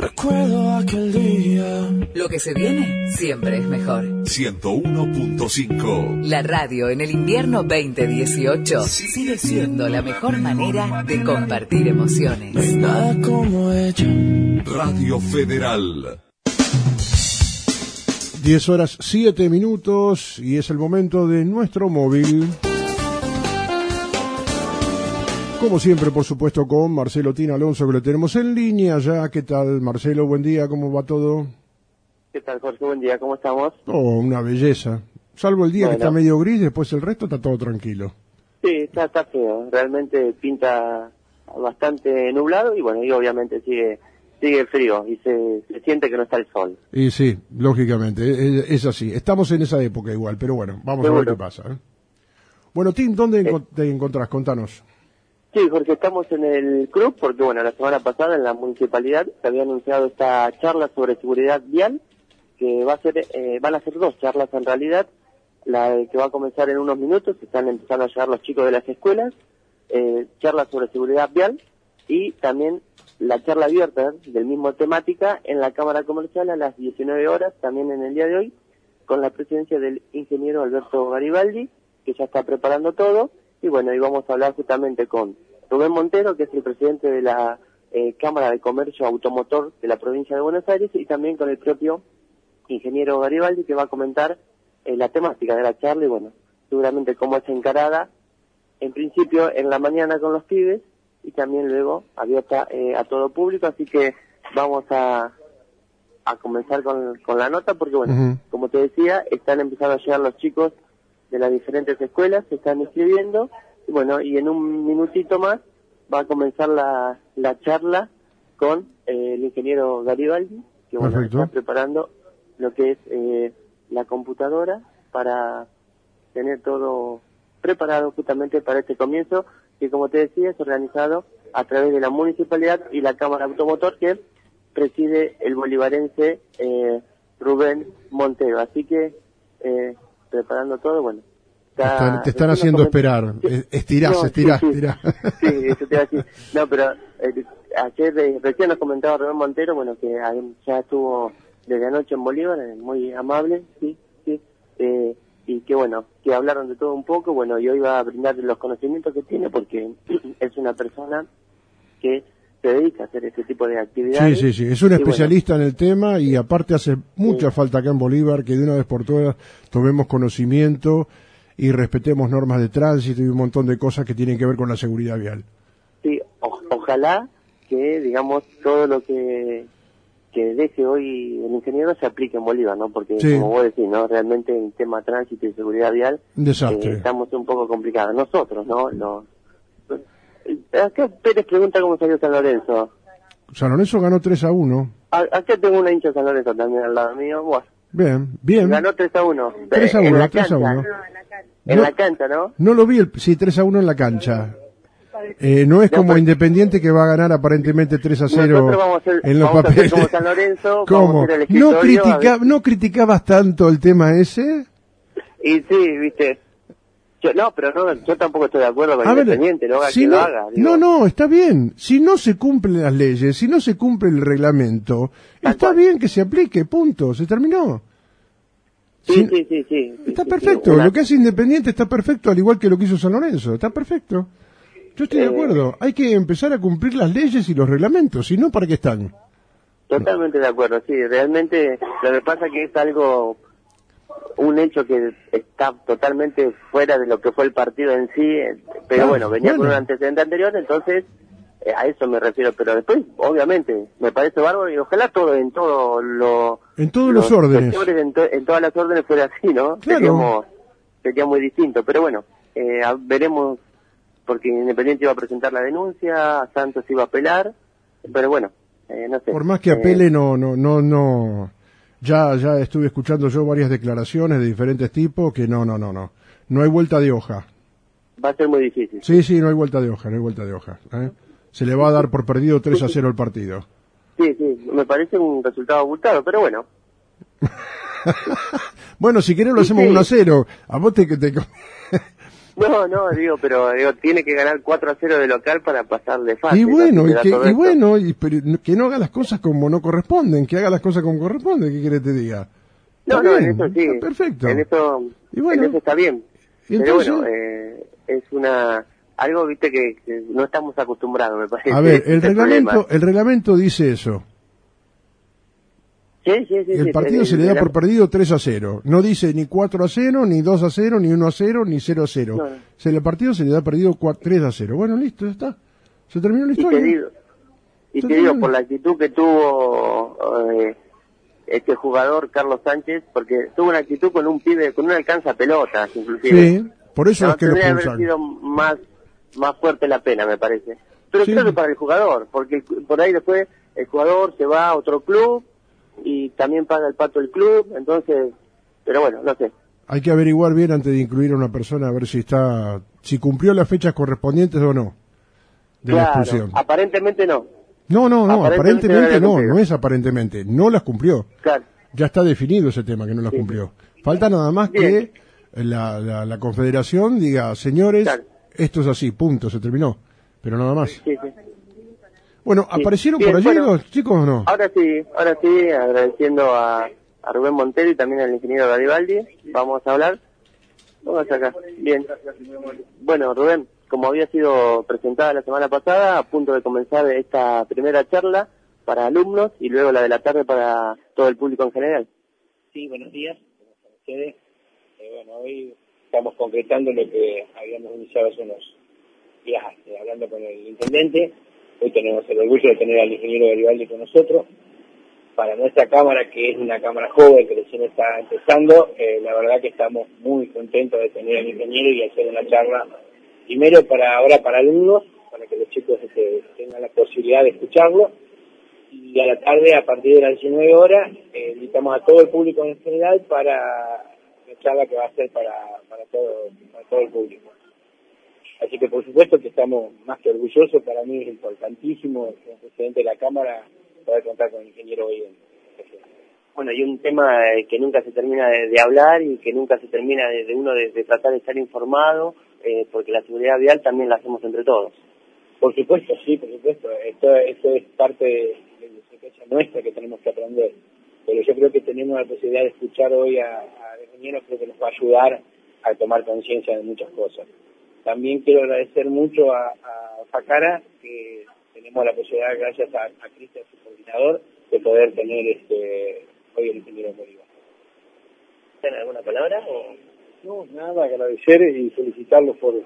Recuerdo aquel día. Lo que se viene siempre es mejor. 101.5. La radio en el invierno 2018 sigue siendo la mejor manera de compartir emociones. No hay nada como ella. Radio Federal. 10 horas 7 minutos y es el momento de nuestro móvil. Como siempre, por supuesto, con Marcelo Tina Alonso, que lo tenemos en línea ya. ¿Qué tal, Marcelo? Buen día, ¿cómo va todo? ¿Qué tal, Jorge? Buen día, ¿cómo estamos? Oh, una belleza. Salvo el día que está medio gris, después el resto está todo tranquilo. Sí, está feo. Realmente pinta bastante nublado y bueno, y obviamente sigue frío y se siente que no está el sol. Y sí, lógicamente, es así. Estamos en esa época igual, pero bueno, vamos a ver qué pasa. Bueno, Tim, ¿dónde te encontrás? Contanos. Sí, Jorge, estamos en el club porque, bueno, la semana pasada en la municipalidad se había anunciado esta charla sobre seguridad vial, que van a ser dos charlas en realidad, la que va a comenzar en unos minutos, están empezando a llegar los chicos de las escuelas, charla sobre seguridad vial y también la charla abierta del mismo temática en la Cámara Comercial a las 19 horas, también en el día de hoy, con la presencia del ingeniero Alberto Garibaldi, que ya está preparando todo. Y bueno, hoy vamos a hablar justamente con Rubén Montero, que es el presidente de la Cámara de Comercio Automotor de la provincia de Buenos Aires, y también con el propio ingeniero Garibaldi, que va a comentar la temática de la charla y bueno, seguramente cómo es encarada, en principio en la mañana con los pibes y también luego abierta a todo público. Así que vamos a comenzar con la nota porque bueno, como te decía, están empezando a llegar los chicos de las diferentes escuelas, se están inscribiendo, y bueno, y en un minutito más va a comenzar la charla con el ingeniero Garibaldi, que bueno, está preparando lo que es la computadora para tener todo preparado justamente para este comienzo, que como te decía es organizado a través de la municipalidad y la Cámara Automotor que preside el bolivarense Rubén Montero. Así que preparando todo, bueno. Te están haciendo esperar. Estirás. Sí, eso te iba a decir. No, pero ayer recién nos comentaba Rubén Montero, bueno, que ya estuvo desde anoche en Bolívar, muy amable, sí. Y que bueno, que hablaron de todo un poco, bueno, y hoy va a brindar los conocimientos que tiene porque es una persona que se dedica a hacer este tipo de actividades. Sí, es un especialista en el tema y aparte hace mucha falta acá en Bolívar que de una vez por todas tomemos conocimiento y respetemos normas de tránsito y un montón de cosas que tienen que ver con la seguridad vial. Sí, ojalá que, digamos, todo lo que deje hoy el ingeniero se aplique en Bolívar, ¿no? Porque, como vos decís, ¿no? Realmente en tema tránsito y seguridad vial, estamos un poco complicados. Nosotros, ¿no? Acá Pérez pregunta cómo salió San Lorenzo. San Lorenzo ganó 3-1. Acá tengo una hincha de San Lorenzo también al lado mío. Bueno, bien. Ganó 3-1. 3-1, 3-1. En la cancha, ¿no? No lo vi, sí, 3-1 en la cancha. No es como Independiente que va a ganar aparentemente 3-0 en los papeles. Como San Lorenzo, ¿Cómo? ¿No criticabas tanto el tema ese? Y sí, viste. Yo tampoco estoy de acuerdo con Independiente, lo haga quien lo haga. Digo. No, está bien. Si no se cumplen las leyes, si no se cumple el reglamento, está bien que se aplique, punto, se terminó. Sí. Está perfecto, lo que hace Independiente está perfecto, al igual que lo que hizo San Lorenzo, está perfecto. Yo estoy de acuerdo, hay que empezar a cumplir las leyes y los reglamentos, si no, ¿para qué están? Totalmente de acuerdo, sí, realmente lo que pasa que es un hecho que está totalmente fuera de lo que fue el partido en sí, pero venía con un antecedente anterior, entonces a eso me refiero, pero después, obviamente, me parece bárbaro y ojalá en todos los órdenes. En todas las órdenes fuera así, ¿no? Claro. Sería muy distinto, pero bueno, veremos, porque Independiente iba a presentar la denuncia, Santos iba a apelar, pero bueno, no sé. Por más que apele, no. Ya estuve escuchando yo varias declaraciones de diferentes tipos que no hay vuelta de hoja. Va a ser muy difícil. Sí, no hay vuelta de hoja, Se le va a dar por perdido 3-0 el partido. Sí, me parece un resultado abultado, pero bueno. Bueno, si querés lo hacemos 1-0. A vos No, digo, tiene que ganar 4-0 de local para pasar de fase. Y bueno, ¿no? pero que no haga las cosas como no corresponden, que haga las cosas como corresponden, ¿qué quieres que te diga? No, Está bien, en eso sí. está perfecto. En eso, Y bueno, en eso está bien. ¿y Pero entonces? bueno, es algo, viste, que no estamos acostumbrados, me parece. A ver, Ese es el problema. el reglamento dice eso. Sí, El partido se le da por perdido 3-0. No dice ni 4-0, ni 2-0, ni 1-0, ni 0-0. No. El partido se le da perdido 3-0. Bueno, listo, ya está. Se terminó la historia. Y te digo, por la actitud que tuvo este jugador, Carlos Sánchez, porque tuvo una actitud con un pibe, con una alcanza pelotas, inclusive. Sí, por eso es que lo tendría haber expulsan. sido más fuerte la pena, me parece. Pero Sí. creo que para el jugador, porque por ahí después el jugador se va a otro club y también paga el pato el club, entonces, pero bueno, no sé. Hay que averiguar bien antes de incluir a una persona a ver si cumplió las fechas correspondientes o no de la expulsión. Aparentemente no. No, aparentemente cumplido. no es aparentemente, no las cumplió. Claro. Ya está definido ese tema, que no las Sí. cumplió. Falta nada más Bien. que la confederación diga, señores, Claro. esto es así, punto, se terminó. Pero nada más. Sí. Bueno, Sí. ¿aparecieron Bien, por allí bueno. los chicos o no? Ahora sí, agradeciendo a Rubén Montero y también al ingeniero Garibaldi. Vamos a hablar. Vamos acá. Bien. Bueno, Rubén, como había sido presentada la semana pasada, a punto de comenzar esta primera charla para alumnos y luego la de la tarde para todo el público en general. Sí, buenos días. ¿Cómo están ustedes? Bueno, hoy estamos concretando lo que habíamos iniciado hace unos días, hablando con el intendente. Hoy tenemos el orgullo de tener al ingeniero Garibaldi con nosotros. Para nuestra cámara, que es una cámara joven, que recién está empezando, la verdad que estamos muy contentos de tener al ingeniero y hacer una charla, primero para alumnos, para que los chicos tengan la posibilidad de escucharlo, y a la tarde, a partir de las 19 horas, invitamos a todo el público en general para la charla que va a ser para todo el público. Así que por supuesto que estamos más que orgullosos. Para mí es importantísimo, como presidente de la Cámara, poder contar con el ingeniero hoy en Bueno, y un tema que nunca se termina de hablar y que nunca se termina de tratar de estar informado, porque la seguridad vial también la hacemos entre todos. Por supuesto, sí, por supuesto. Esto es parte de la estrategia nuestra que tenemos que aprender. Pero yo creo que tenemos la posibilidad de escuchar hoy al ingeniero, creo que nos va a ayudar a tomar conciencia de muchas cosas. También quiero agradecer mucho a Facara, que tenemos la posibilidad, gracias a Cristian, su coordinador, de poder tener hoy el ingeniero Bolívar. ¿Tienen alguna palabra? No, nada, agradecer y felicitarlos por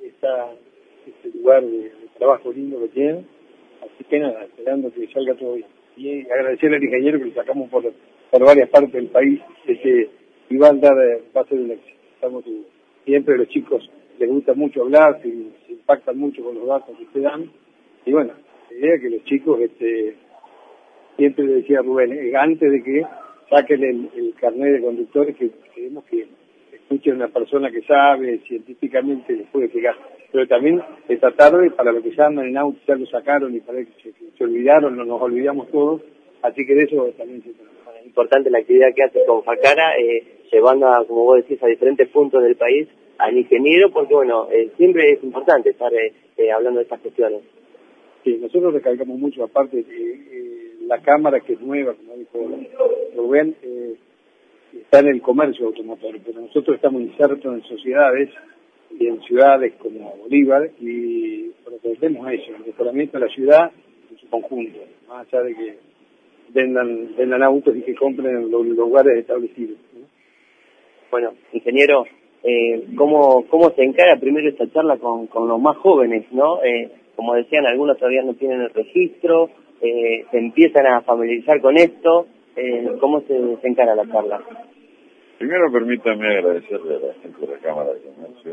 este lugar de trabajo lindo que tienen. Así que nada, esperando que salga todo bien. Y agradecerle al ingeniero que lo sacamos por varias partes del país, que va a ser un éxito. Estamos siempre, los chicos les gusta mucho hablar, se impactan mucho con los datos que se dan. Y bueno, la idea es que los chicos, siempre le decía a Rubén, antes de que saquen el carnet de conductores, que queremos que escuchen a una persona que sabe, científicamente les puede explicar. Pero también esta tarde, para lo que ya andan en auto, ya lo sacaron y para que se olvidaron, no nos olvidamos todos, así que de eso también se trata. Bueno, es importante la actividad que hace con Facara, llevando, como vos decís, a diferentes puntos del país al ingeniero, porque bueno, siempre es importante estar hablando de estas cuestiones. Sí, nosotros recalcamos mucho, aparte la cámara, que es nueva, como dijo Rubén, está en el comercio automotor, pero nosotros estamos insertos en sociedades y en ciudades como Bolívar y pretendemos eso, el mejoramiento de la ciudad en su conjunto, más allá de que vendan autos y que compren en los lugares establecidos, ¿no? Bueno, ingeniero, ¿cómo se encara primero esta charla con los más jóvenes, no? Como decían, algunos todavía no tienen el registro, se empiezan a familiarizar con esto. ¿Cómo se encara la charla? Primero permítanme agradecerle a la gente de la Cámara de Comercio,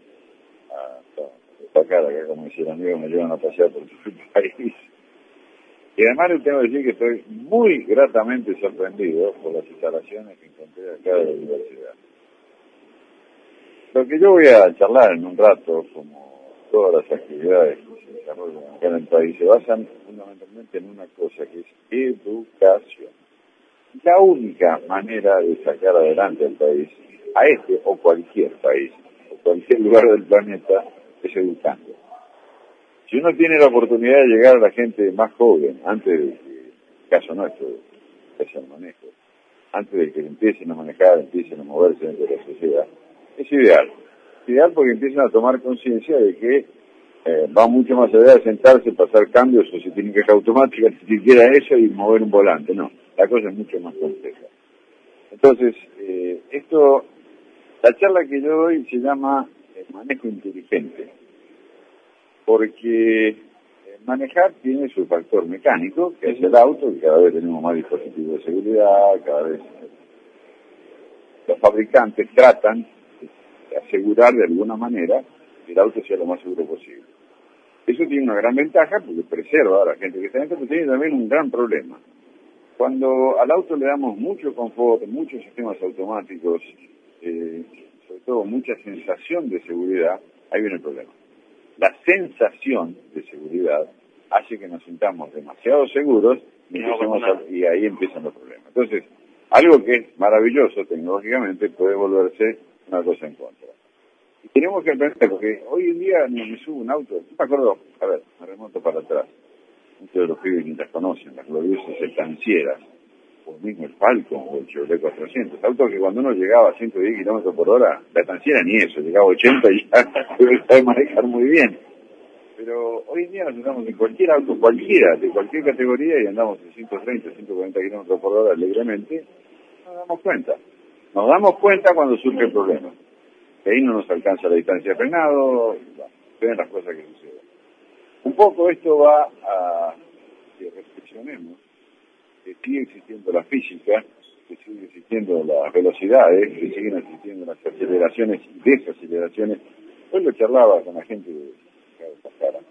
a Facara, que como decía amigo me llevan a pasear por todo el país. Y además le tengo que decir que estoy muy gratamente sorprendido por las instalaciones que encontré acá de la universidad. Lo que yo voy a charlar en un rato, como todas las actividades que se desarrollan acá en el país, se basan fundamentalmente en una cosa que es educación. La única manera de sacar adelante al país, a este o cualquier país, o cualquier lugar del planeta es educando. Si uno tiene la oportunidad de llegar a la gente más joven, antes de que, caso nuestro, es el manejo, antes de que empiecen a manejar, empiecen a moverse dentro de la sociedad, es ideal. Es ideal porque empiezan a tomar conciencia de que va mucho más allá de sentarse, pasar cambios, o si tienen que ser automáticas, ni siquiera eso, y mover un volante. No, la cosa es mucho más compleja. Entonces, la charla que yo doy se llama manejo inteligente, porque manejar tiene su factor mecánico, que es el auto, y cada vez tenemos más dispositivos de seguridad, cada vez los fabricantes tratan de asegurar de alguna manera que el auto sea lo más seguro posible. Eso tiene una gran ventaja porque preserva a la gente que está dentro, pero tiene también un gran problema. Cuando al auto le damos mucho confort, muchos sistemas automáticos, sobre todo mucha sensación de seguridad, ahí viene el problema. La sensación de seguridad hace que nos sintamos demasiado seguros y ahí empiezan los problemas. Entonces, algo que es maravilloso tecnológicamente puede volverse una cosa en contra. Y tenemos que aprender, porque hoy en día me subo un auto, me acuerdo, me remonto para atrás, muchos de los pibes ni las conocen, las gloriosas estancieras, o mismo el Falcon o el Chevrolet 400, autos que cuando uno llegaba a 110 kilómetros por hora, la estanciera ni eso, llegaba a 80 y ya sabe manejar muy bien. Pero hoy en día nos andamos en cualquier auto, cualquiera, de cualquier categoría, y andamos de 130, 140 kilómetros por hora alegremente, nos damos cuenta. Nos damos cuenta cuando surge el problema. Que ahí no nos alcanza la distancia de frenado, ven las cosas que suceden. Un poco esto va a que reflexionemos que sigue existiendo la física, que sigue existiendo las velocidades, que siguen existiendo las aceleraciones y desaceleraciones. Hoy lo charlaba con la gente de Pascara.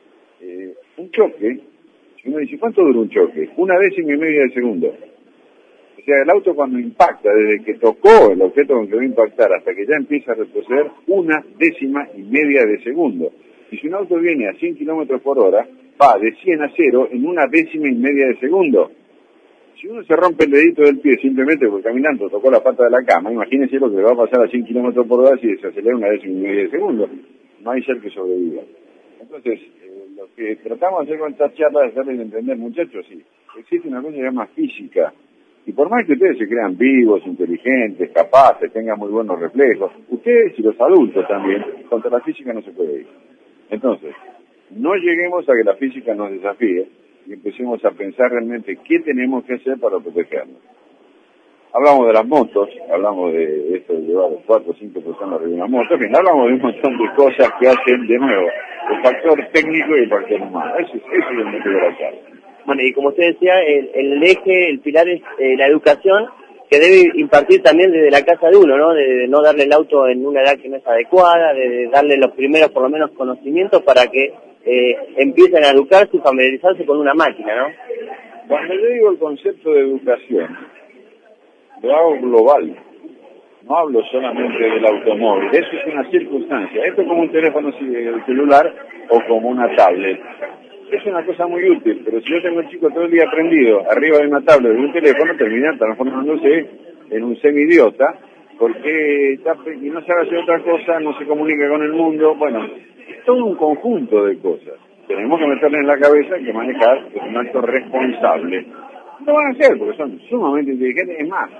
Un choque, si uno dice, ¿cuánto dura un choque? 1/10 de segundo. O sea, el auto cuando impacta, desde que tocó el objeto con que va a impactar hasta que ya empieza a retroceder, 1/10 de segundo. Y si un auto viene a 100 kilómetros por hora, va de 100 a 0 en 1/10 de segundo. Si uno se rompe el dedito del pie simplemente porque caminando tocó la pata de la cama, imagínense lo que le va a pasar a 100 kilómetros por hora si se acelera 1/10 de segundo. No hay ser que sobreviva. Entonces, lo que tratamos de hacer con estas charlas es hacerles entender, muchachos, sí, existe una cosa que se llama física. Y por más que ustedes se crean vivos, inteligentes, capaces, tengan muy buenos reflejos, ustedes y los adultos también, contra la física no se puede ir. Entonces, no lleguemos a que la física nos desafíe y empecemos a pensar realmente qué tenemos que hacer para protegernos. Hablamos de las motos, hablamos de esto de llevar 4 o 5 personas arriba de una moto, en fin, hablamos de un montón de cosas que hacen, de nuevo, el factor técnico y el factor humano. Eso es el motivo de la charla. Bueno, y como usted decía, el eje, el pilar es la educación, que debe impartir también desde la casa de uno, ¿no? De no darle el auto en una edad que no es adecuada, de darle los primeros, por lo menos, conocimientos para que empiecen a educarse y familiarizarse con una máquina, ¿no? Cuando yo digo el concepto de educación, lo hago global. No hablo solamente del automóvil. Eso es una circunstancia. Esto es como un teléfono celular o como una tablet. Es una cosa muy útil, pero si yo tengo el chico todo el día prendido arriba de una tablet de un teléfono, termina transformándose en un semidiota, porque y no sabe hacer otra cosa, no se comunica con el mundo. Bueno, es todo un conjunto de cosas. Tenemos que meterle en la cabeza que manejar es un acto responsable. No van a hacer, porque son sumamente inteligentes. Es más,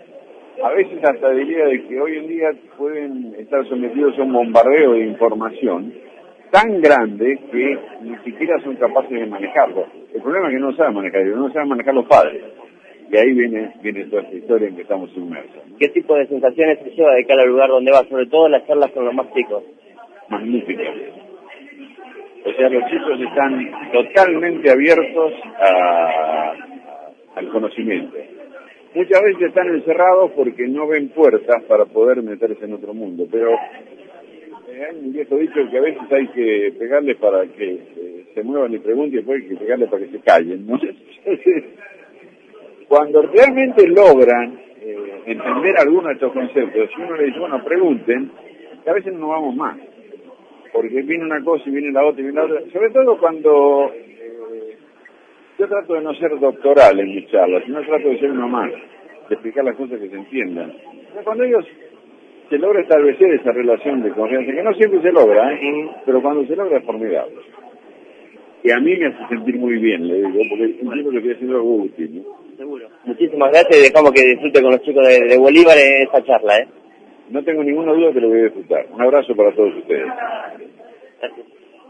a veces hasta diría de que hoy en día pueden estar sometidos a un bombardeo de información tan grande que ni siquiera son capaces de manejarlo. El problema es que no saben manejar, no saben manejar los padres. Y ahí viene toda esta historia en que estamos inmersos, ¿no? ¿Qué tipo de sensaciones se lleva de cada lugar donde va? Sobre todo las charlas con los más chicos. Magníficas. O sea, los chicos están totalmente abiertos al conocimiento. Muchas veces están encerrados porque no ven puertas para poder meterse en otro mundo, pero hay un viejo dicho que a veces hay que pegarles para que se muevan y pregunten, y después hay que pegarles para que se callen, ¿no? Entonces, cuando realmente logran entender algunos de estos conceptos, si uno le dice, bueno, pregunten, que a veces no vamos más, porque viene una cosa y viene la otra y viene la otra, sobre todo cuando yo trato de no ser doctoral en mis charlas, sino trato de ser uno más, de explicar las cosas que se entiendan. Pero cuando ellos se logra establecer esa relación de confianza, que no siempre se logra, pero cuando se logra es formidable. Y a mí me hace sentir muy bien, le digo, porque entiendo que estoy haciendo algo útil, ¿no? Seguro. Muchísimas gracias y dejamos que disfrute con los chicos de Bolívar en esta charla, ¿eh? No tengo ninguna duda que lo voy a disfrutar. Un abrazo para todos ustedes. Gracias.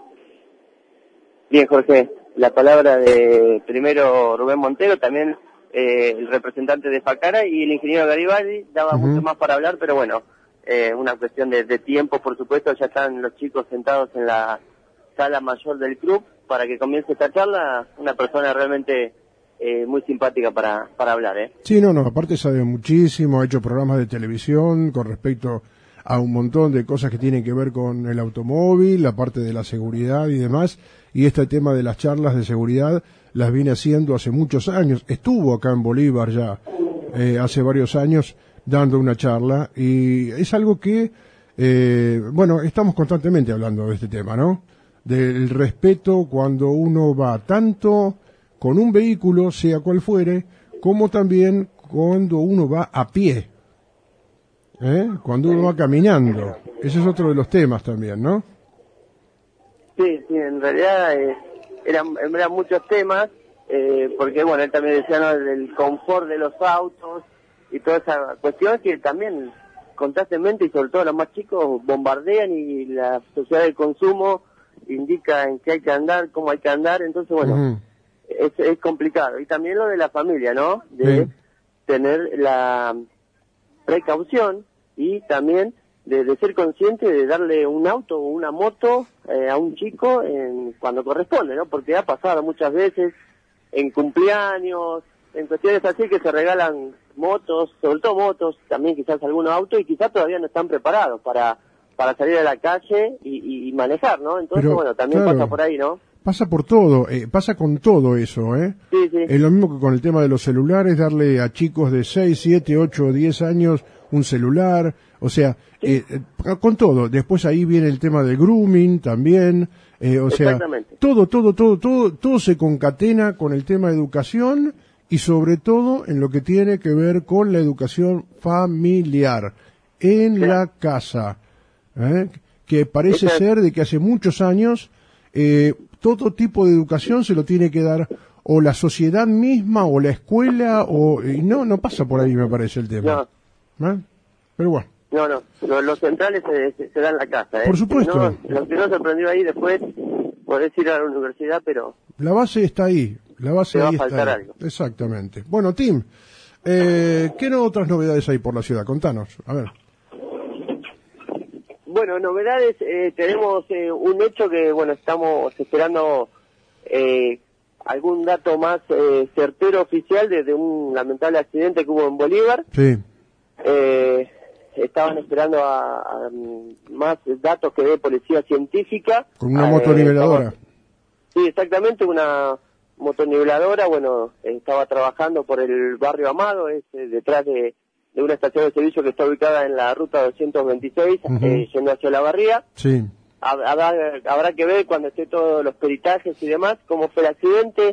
Bien, Jorge, la palabra de primero Rubén Montero, también el representante de Facara, y el ingeniero Garibaldi. Daba mucho más para hablar, pero bueno, una cuestión de tiempo, por supuesto. Ya están los chicos sentados en la sala mayor del club para que comience esta charla. Una persona realmente muy simpática para hablar, ¿eh? Sí, no, aparte sabe muchísimo, ha hecho programas de televisión con respecto a un montón de cosas que tienen que ver con el automóvil, la parte de la seguridad y demás, y este tema de las charlas de seguridad las viene haciendo hace muchos años. Estuvo acá en Bolívar ya hace varios años dando una charla, y es algo que, bueno, estamos constantemente hablando de este tema, ¿no? Del respeto cuando uno va tanto con un vehículo, sea cual fuere, como también cuando uno va a pie, cuando uno va caminando. Ese es otro de los temas también, ¿no? Sí, en realidad eran muchos temas, porque bueno, él también decía, ¿no?, del confort de los autos y toda esa cuestión que también constantemente, y sobre todo los más chicos, bombardean, y la sociedad del consumo indica en qué hay que andar, cómo hay que andar. Entonces bueno, es complicado. Y también lo de la familia, ¿no? De tener la precaución y también de ser consciente de darle un auto o una moto a un chico cuando corresponde, ¿no? Porque ha pasado muchas veces en cumpleaños, en cuestiones así, que se regalan motos, sobre todo motos, también quizás algunos autos, y quizás todavía no están preparados para salir a la calle y manejar, ¿no? Entonces, pero, bueno, también claro, pasa por ahí, ¿no? Pasa por todo, pasa con todo eso, ¿eh? Sí. Es lo mismo que con el tema de los celulares, darle a chicos de 6, 7, 8 o 10 años un celular, o sea, con todo. Después ahí viene el tema del grooming también, o sea, todo se concatena con el tema de educación, y sobre todo en lo que tiene que ver con la educación familiar, en la casa, que parece ser de que hace muchos años todo tipo de educación se lo tiene que dar o la sociedad misma o la escuela, y no pasa por ahí, me parece el tema. No. Pero bueno. No, los centrales se dan en la casa. Por supuesto. Lo que no se aprendió ahí, después podés ir a la universidad, pero la base está ahí. La base ahí está ahí. Algo. Exactamente. Bueno, Tim, ¿qué otras novedades hay por la ciudad? Contanos, a ver. Bueno, novedades, tenemos un hecho que, bueno, estamos esperando algún dato más certero oficial de un lamentable accidente que hubo en Bolívar. Sí. Estaban esperando a más datos que dé policía científica. Con una motoniveladora. Sí, exactamente, una motoniveladora, bueno, estaba trabajando por el barrio Amado, detrás de una estación de servicio que está ubicada en la ruta 226, yendo hacia La Barría. Sí. Habrá que ver cuando esté todos los peritajes y demás cómo fue el accidente.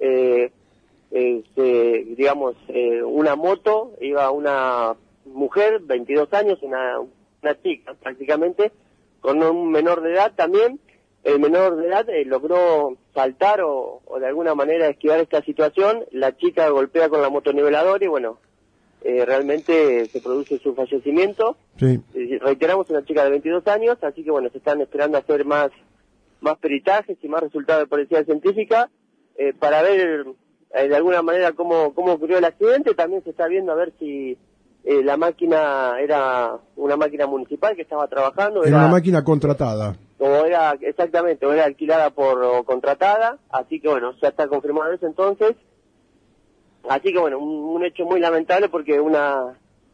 Digamos, una moto, iba una mujer, 22 años, una chica prácticamente, con un menor de edad también. El menor de edad logró saltar o de alguna manera esquivar esta situación. La chica golpea con la motoniveladora y bueno, realmente se produce su fallecimiento. Sí. Reiteramos, una chica de 22 años, así que bueno, se están esperando hacer más peritajes y más resultados de policía científica para ver de alguna manera cómo ocurrió el accidente. También se está viendo a ver si la máquina era una máquina municipal que estaba trabajando. Era una máquina contratada. Exactamente, o era alquilada o contratada, así que bueno, ya está confirmado eso entonces. Así que bueno, un hecho muy lamentable porque una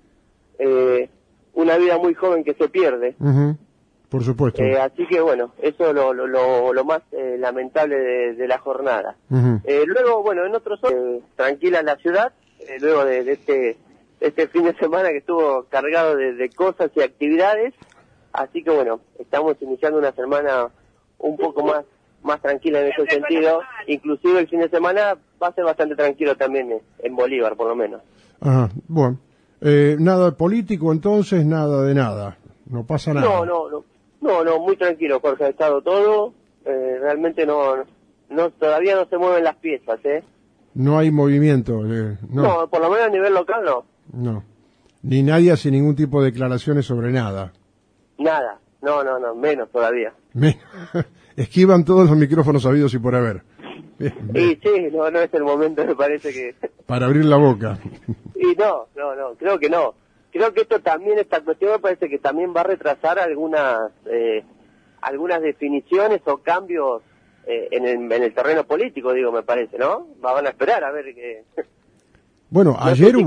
vida muy joven que se pierde. Por supuesto. Así que bueno, eso es lo más lamentable de la jornada. Luego, bueno, en otros tranquila la ciudad, luego de este fin de semana que estuvo cargado de cosas y actividades. Así que bueno, estamos iniciando una semana un poco más tranquila en ese sentido. Inclusive el fin de semana va a ser bastante tranquilo también en Bolívar, por lo menos. Ajá, bueno. Nada político entonces, nada de nada. No pasa nada. No, muy tranquilo, Jorge, ha estado todo. Realmente no, todavía no se mueven las piezas, No hay movimiento. No, por lo menos a nivel local no. No. Ni nadie hace ningún tipo de declaraciones sobre nada. Nada. No, menos todavía. Esquivan todos los micrófonos habidos y por haber. Y sí, no es el momento, me parece que... Para abrir la boca. Y no, creo que no. Creo que esta cuestión me parece que también va a retrasar algunas definiciones o cambios en el terreno político, digo, me parece, ¿no? Van a esperar a ver qué... Bueno,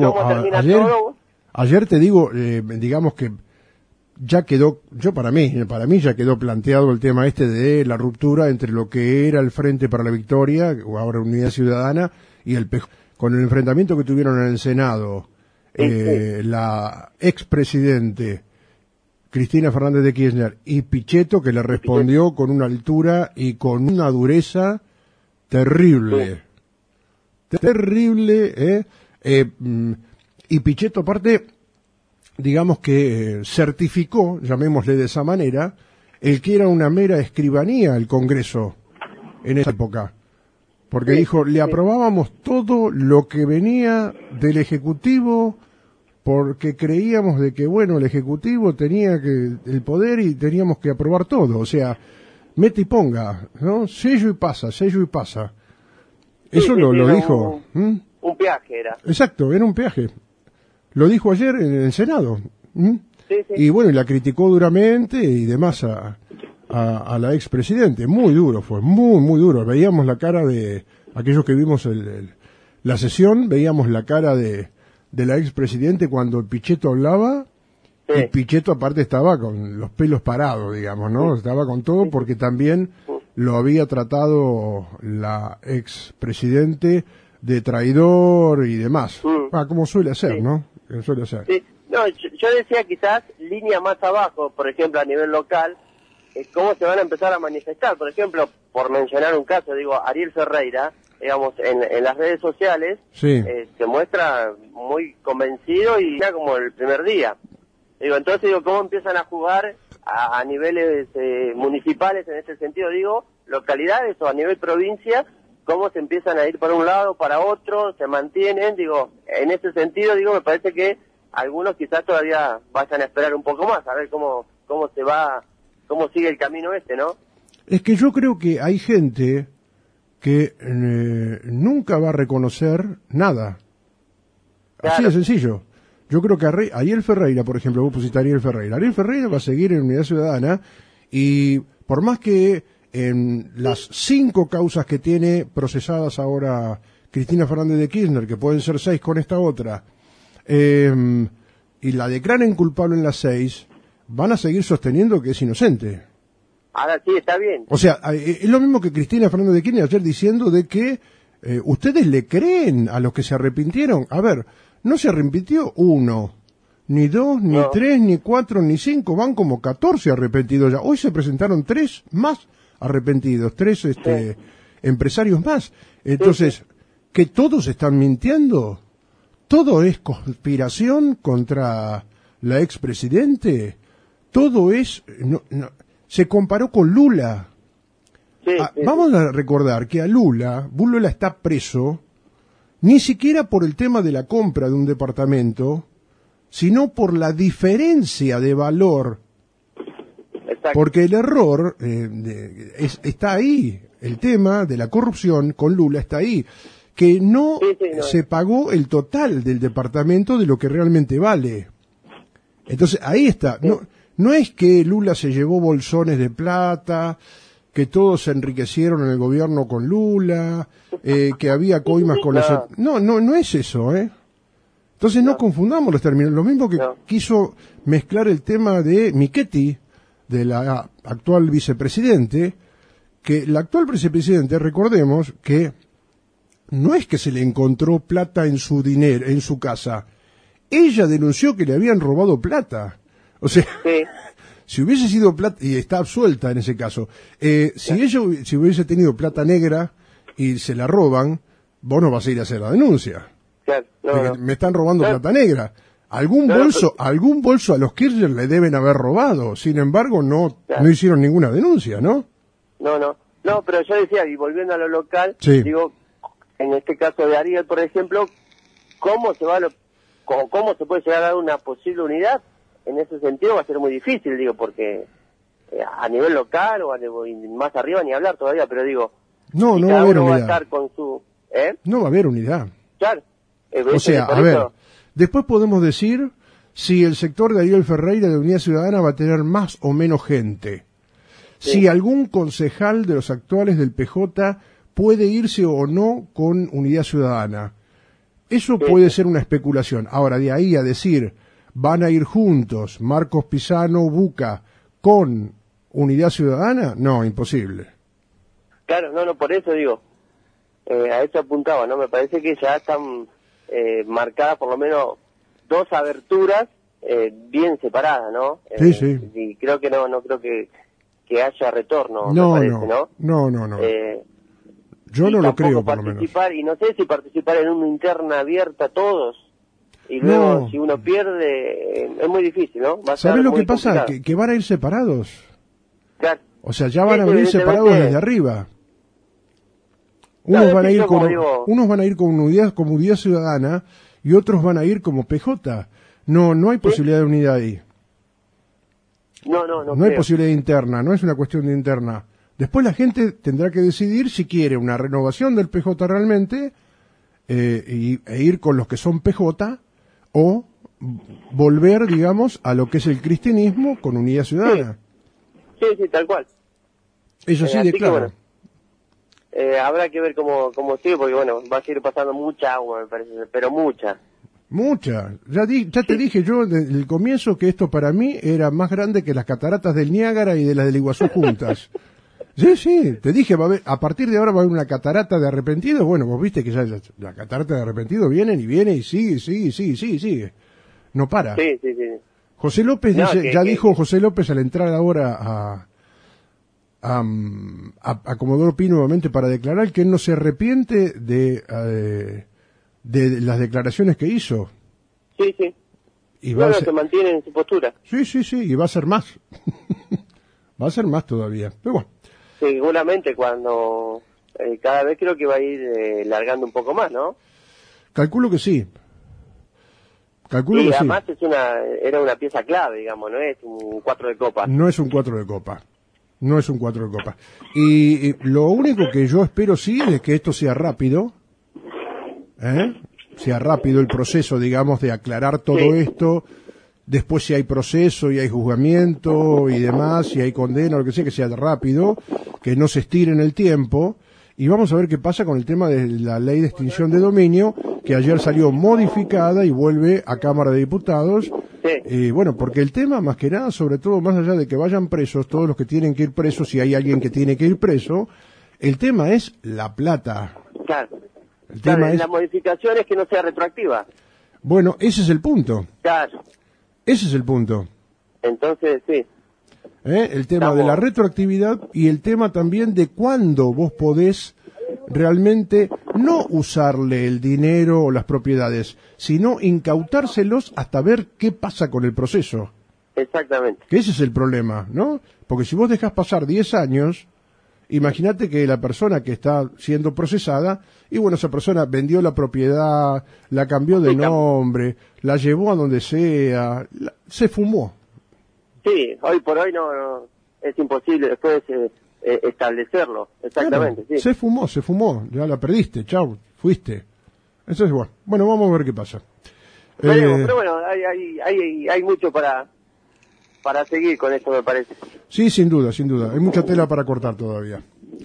ayer te digo, digamos que ya quedó, para mí ya quedó planteado el tema de la ruptura entre lo que era el Frente para la Victoria, o ahora Unidad Ciudadana, y el PJ, con el enfrentamiento que tuvieron en el Senado, la expresidente Cristina Fernández de Kirchner y Pichetto, que le respondió con una altura y con una dureza terrible. Terrible, y Pichetto aparte, digamos que certificó, llamémosle de esa manera, el que era una mera escribanía el Congreso en esa época. Porque dijo, le aprobábamos todo lo que venía del Ejecutivo porque creíamos de que, bueno, el Ejecutivo tenía el poder y teníamos que aprobar todo. O sea, mete y ponga, ¿no? Sello y pasa. Eso lo dijo. Un peaje era. Exacto, era un peaje. Lo dijo ayer en el Senado. Sí. Y bueno, y la criticó duramente y demás a la expresidente. Muy duro fue, muy duro. Veíamos la cara de aquellos que vimos la sesión, veíamos la cara de la expresidente cuando el Pichetto hablaba. Y Pichetto aparte estaba con los pelos parados, digamos, ¿no? Estaba con todo porque también lo había tratado la expresidente de traidor y demás. Como suele ser, ¿no? Suele ser. Sí. No, yo decía quizás línea más abajo, por ejemplo, a nivel local, cómo se van a empezar a manifestar. Por ejemplo, por mencionar un caso, Ariel Ferreira, digamos, en las redes sociales, se muestra muy convencido y ya como el primer día. Entonces, ¿cómo empiezan a jugar a niveles municipales en ese sentido? Localidades o a nivel provincia, cómo se empiezan a ir para un lado, para otro, se mantienen, en ese sentido, me parece que algunos quizás todavía vayan a esperar un poco más, a ver cómo sigue el camino ¿no? Es que yo creo que hay gente que nunca va a reconocer nada. Claro. Así de sencillo. Yo creo que Ariel Ferreira, por ejemplo, vos pusiste a Ariel Ferreira va a seguir en Unidad Ciudadana y por más que en las 5 causas que tiene procesadas ahora Cristina Fernández de Kirchner, que pueden ser 6 con esta otra, y la declaren culpable en las 6, van a seguir sosteniendo que es inocente. Ahora sí, está bien. O sea, es lo mismo que Cristina Fernández de Kirchner ayer diciendo de que ustedes le creen a los que se arrepintieron. A ver, no se arrepintió 1, ni 2, ni 3, ni 4, ni 5, van como 14 arrepentidos ya. Hoy se presentaron 3 más arrepentidos, 3 empresarios más. Entonces, ¿que todos están mintiendo? ¿Todo es conspiración contra la expresidente? Todo es... se comparó con Lula. Vamos a recordar que a Lula está preso ni siquiera por el tema de la compra de un departamento, sino por la diferencia de valor. Exacto. Porque el error está ahí, el tema de la corrupción con Lula está ahí, que no se pagó el total del departamento de lo que realmente vale. Entonces ahí está, no es que Lula se llevó bolsones de plata, que todos se enriquecieron en el gobierno con Lula, que había coimas con las... No es eso, Entonces no confundamos los términos. Lo mismo que quiso mezclar el tema de Michetti, de la actual vicepresidente, que la actual vicepresidente, recordemos que no es que se le encontró plata en su dinero, en su casa. Ella denunció que le habían robado plata. O sea, si hubiese sido plata, y está absuelta en ese caso, si hubiese tenido plata negra y se la roban, vos no vas a ir a hacer la denuncia. Claro, me están robando plata negra. Algún bolso a los Kirchner le deben haber robado. Sin embargo, no hicieron ninguna denuncia, ¿no? No, pero yo decía, y volviendo a lo local, sí. Digo, en este caso de Ariel, por ejemplo, ¿cómo se puede llegar a dar una posible unidad? En ese sentido va a ser muy difícil, digo, porque a nivel local o más arriba ni hablar todavía, pero digo, no va a haber unidad. Va a estar con su, No va a haber unidad. Claro. O sea, a ver, después podemos decir si el sector de Ariel Ferreira de Unidad Ciudadana va a tener más o menos gente. Sí. Si algún concejal de los actuales del PJ puede irse o no con Unidad Ciudadana. Eso puede ser una especulación. Ahora, de ahí a decir, van a ir juntos Marcos Pisano, Buca, con Unidad Ciudadana, no, imposible. Claro, no, por eso digo, a eso apuntaba, ¿no? Me parece que ya están marcadas por lo menos dos aberturas bien separadas, ¿no? Sí. Y creo que no creo que haya retorno, me parece, ¿no? No. Yo no lo creo, por lo menos. Y no sé si participar en una interna abierta todos, y luego si uno pierde, es muy difícil, ¿no? ¿Sabés lo que pasa? Que van a ir separados. Claro. O sea, ya van a venir separados desde arriba. Unos van a ir con unidad ciudadana y otros van a ir como PJ. No hay posibilidad de unidad ahí. No hay posibilidad interna, no es una cuestión de interna. Después la gente tendrá que decidir si quiere una renovación del PJ realmente e ir con los que son PJ o volver, digamos, a lo que es el cristianismo con Unidad Ciudadana. Sí, tal cual. Eso sí, de claro. Habrá que ver cómo sigue, porque bueno, va a seguir pasando mucha agua, me parece, pero mucha. Ya te dije yo desde el comienzo que esto para mí era más grande que las cataratas del Niágara y de las del Iguazú juntas. Sí, te dije, a partir de ahora va a haber una catarata de arrepentidos. Bueno, vos viste que ya la catarata de arrepentidos viene y sigue. No para. Sí. José López dijo José López al entrar ahora a Comodoro Pi nuevamente para declarar que él no se arrepiente de las declaraciones que hizo. Sí. Y se mantiene en su postura. Sí, y va a ser más. Va a ser más todavía. Pero bueno. Seguramente cuando cada vez creo que va a ir largando un poco más, ¿no? Calculo que sí. Y además era una pieza clave, digamos, no es un 4 de copa. No es un 4 de copa. Y lo único que yo espero sí es que esto sea rápido. Sea rápido el proceso, digamos, de aclarar todo esto. Después si hay proceso y hay juzgamiento y demás, si hay condena o lo que sea rápido, que no se estire en el tiempo. Y vamos a ver qué pasa con el tema de la ley de extinción de dominio, que ayer salió modificada y vuelve a Cámara de Diputados. Y bueno, porque el tema, más que nada, sobre todo, más allá de que vayan presos, todos los que tienen que ir presos, si hay alguien que tiene que ir preso, el tema es la plata. Claro. La modificación es que no sea retroactiva. Bueno, ese es el punto. Claro. Ese es el punto. Entonces, sí. El tema de la retroactividad y el tema también de cuándo vos podés realmente no usarle el dinero o las propiedades, sino incautárselos hasta ver qué pasa con el proceso. Exactamente. Que ese es el problema, ¿no? Porque si vos dejás pasar 10 años, imagínate que la persona que está siendo procesada, y bueno, esa persona vendió la propiedad, la cambió de nombre, la llevó a donde sea, se fumó. Sí, hoy por hoy no es imposible después establecerlo, exactamente. Claro, sí. Se fumó, ya la perdiste, chau, fuiste. Entonces, bueno, vamos a ver qué pasa. Pero bueno, hay mucho para seguir con esto, me parece. Sí, sin duda, hay mucha tela para cortar todavía.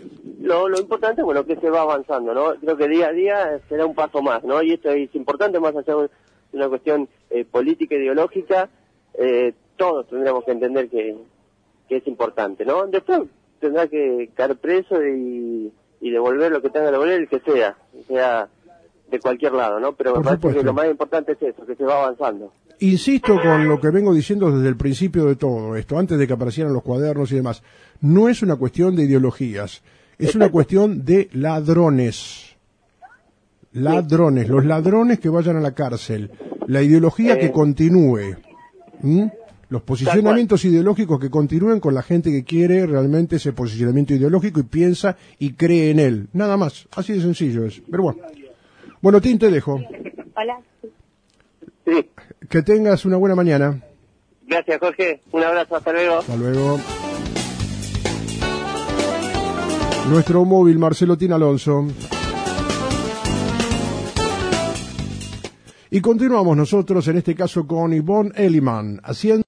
Lo importante, bueno, que se va avanzando, ¿no? Creo que día a día será un paso más, ¿no? Y esto es importante, más allá de una cuestión política, ideológica, todos tendremos que entender que es importante, ¿no? Después tendrá que caer preso y devolver lo que tenga que devolver, el que sea de cualquier lado, ¿no? Pero me parece que lo más importante es eso, que se va avanzando. Insisto con lo que vengo diciendo desde el principio de todo esto, antes de que aparecieran los cuadernos y demás. No es una cuestión de ideologías, es una cuestión de ladrones. Los ladrones que vayan a la cárcel, La ideología que continúe. Los posicionamientos ideológicos que continúen con la gente que quiere realmente ese posicionamiento ideológico y piensa y cree en él. Nada más. Así de sencillo es. Pero bueno. Bueno, Tim, te dejo. Hola. Sí. Que tengas una buena mañana. Gracias, Jorge. Un abrazo. Hasta luego. Hasta luego. Nuestro móvil, Marcelo Tin Alonso. Y continuamos nosotros, en este caso, con Yvonne Elliman, haciendo